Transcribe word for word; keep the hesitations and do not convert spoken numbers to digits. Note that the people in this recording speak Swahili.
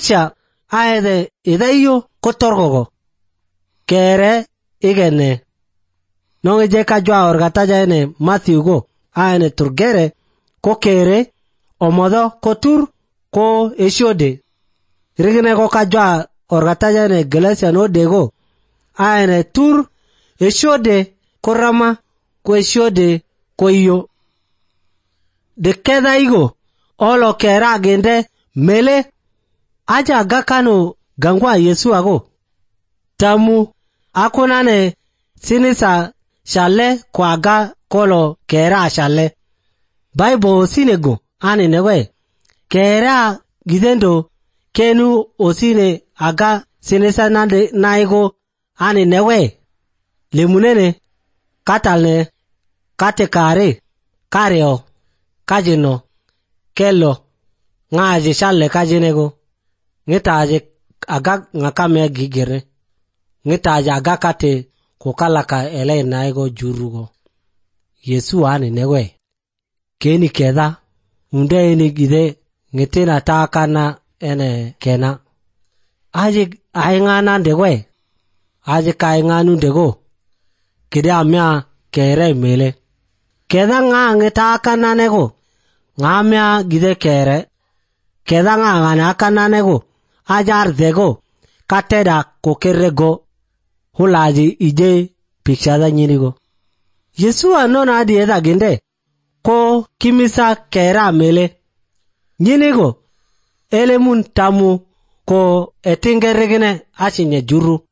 Picha aede idayo kotorgogo. Kere igene. Nonge je ka jwa orgataja ene Matthew go. Aene turgere ko kere omodo kotur ko eshode. Rigene ko ka jwa orgataja ene Galatian odego. Aene tur eshode ko rama ko eshode ko iyo. De keda igo olo kera gende mele aja gakano gangwa Yesu ago. Tamu akunane sinisa shale kwa aga kolo kera shale. Bible sinego ane newe. Kera gidendo kenu osine aga sinisa nande naigo ane newe. Lemunene katalne kate kare kareo kajino kelo ngaje shale kajinego. Ngitaje aga ngakame gigere. Ngitaje aga kate kukalaka ele naigo jurugo. Yesu ane newe. Keni keda unde eni gide ngitina taakana ene kena. Aje aingana ndewe. Aje kainganu ndego. Kide amya kere mele. Keda nga ngitaakana nego. Ngamya gide kere. Keda nga ngana akana nego. Ajar dego. Kateda kokerego. Hulaji ije pikshada nyinigo. Yesu anona adi eda ginde. Ko kimisa kera mele. Nyinigo. Elemun tamu ko etingeregene achinye juru.